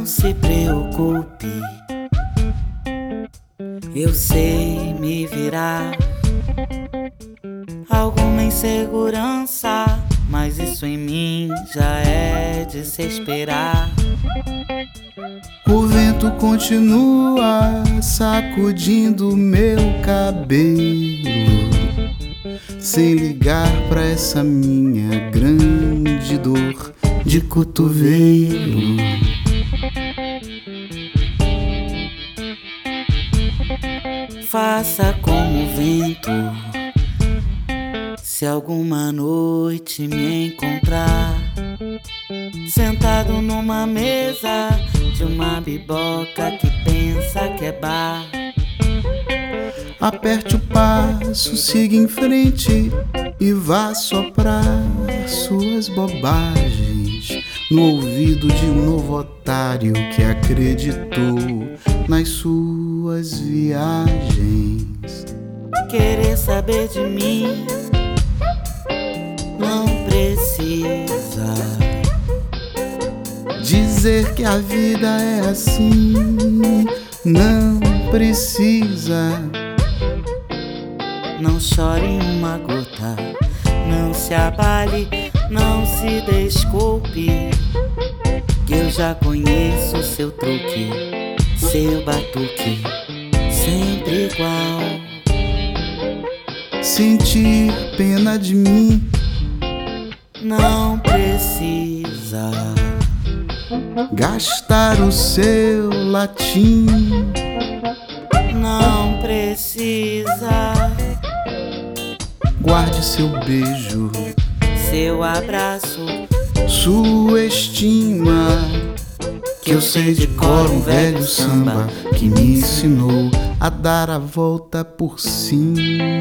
se preocupe, eu sei me virar. Alguma insegurança, mas isso em mim já é de se esperar. O vento continua sacudindo meu cabelo, sem ligar pra essa minha grande dor de cotovelo. Faça como o vento, se alguma noite me encontrar sentado numa mesa de uma biboca que pensa que é bar. Aperte o passo, siga em frente e vá soprar suas bobagens no ouvido de um novo otário que acreditou nas suas viagens. Querer saber de mim não precisa dizer que a vida é assim, não precisa. Não chore uma gota, não se abale, não se desculpe, que eu já conheço seu truque, seu batuque, sempre igual. Sentir pena de mim não precisa gastar o seu latim, não precisa guarde seu beijo, seu abraço, sua estima, que eu sei de cor um velho samba que me ensinou a dar a volta por cima.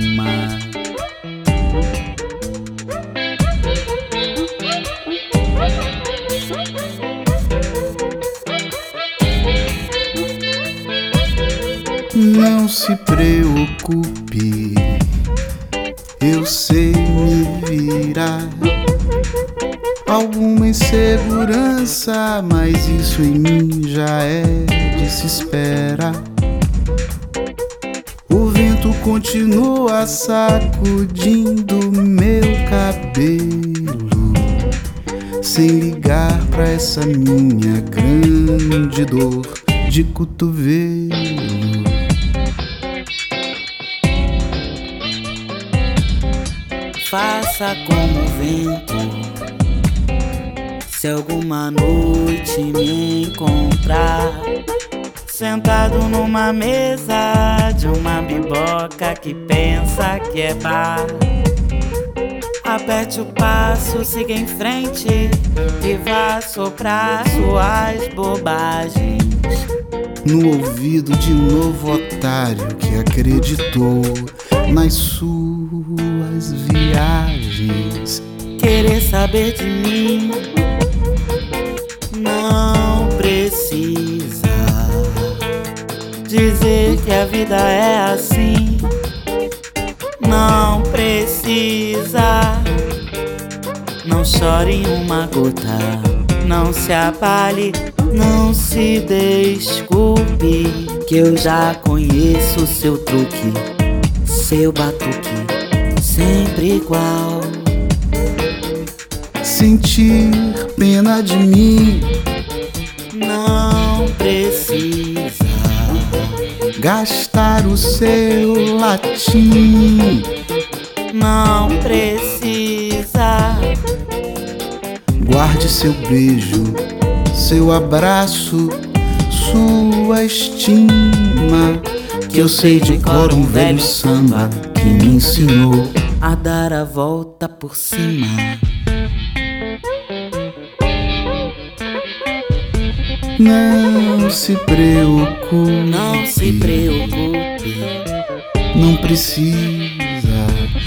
Não se preocupe, eu sei me virar. Alguma insegurança, mas isso em mim já é de se esperar. O vento continua sacudindo meu cabelo, sem ligar pra essa minha grande dor de cotovelo. Faça como o vento, se alguma noite me encontrar sentado numa mesa de uma biboca que pensa que é bar. Aperte o passo, siga em frente e vá soprar suas bobagens no ouvido de um novo otário que acreditou nas suas viagens. Querer saber de mim não precisa dizer que a vida é assim, não precisa. Não chore uma gota, não se abale, não se desculpe, que eu já conheço seu truque, seu batuque, sempre igual. Sentir pena de mim não precisa gastar o seu latim, não precisa guarde seu beijo, seu abraço, sua estima, que eu sei de cor um velho samba que me ensinou a dar a volta por cima. Não se preocupe, não se preocupe, não precisa,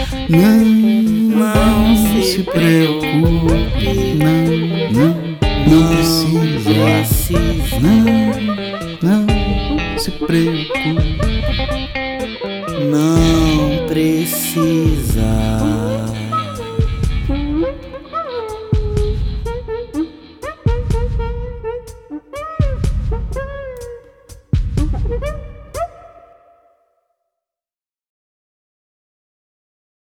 não se preocupe, não precisa, não se preocupe, não precisa.